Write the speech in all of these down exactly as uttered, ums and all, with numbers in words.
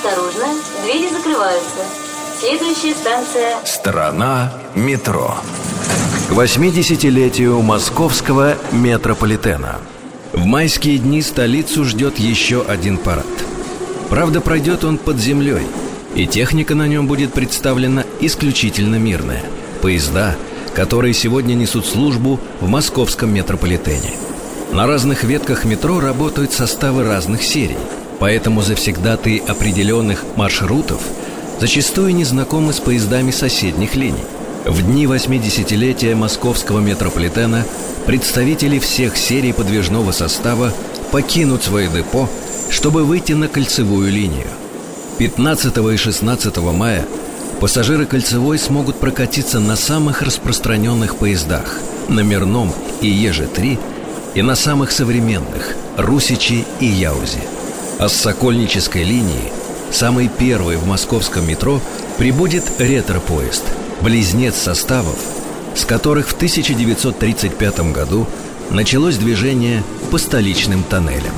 Осторожно, двери закрываются. Следующая станция... Страна метро. К восьмидесятилетию московского метрополитена. В майские дни столицу ждет еще один парад. Правда, пройдет он под землей, и техника на нем будет представлена исключительно мирная. Поезда, которые сегодня несут службу в московском метрополитене. На разных ветках метро работают составы разных серий, поэтому завсегдатаи определенных маршрутов зачастую не знакомы с поездами соседних линий. В дни восьмидесятилетия московского метрополитена представители всех серий подвижного состава покинут свое депо, чтобы выйти на кольцевую линию. пятнадцатого и шестнадцатого мая пассажиры кольцевой смогут прокатиться на самых распространенных поездах – на Мирном и Еже три, и на самых современных – Русичи и Яузе. А с Сокольнической линии, самой первой в московском метро, прибудет ретро-поезд – близнец составов, с которых в тысяча девятьсот тридцать пятом году началось движение по столичным тоннелям.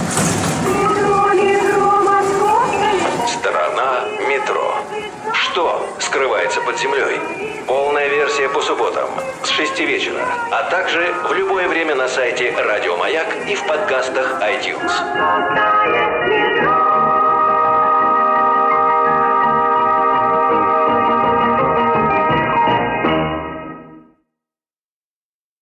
Страна метро. Что скрывается под землей? Полная версия по субботам с шести вечера, а также в любое время на сайте Радио Маяк и в подкастах iTunes.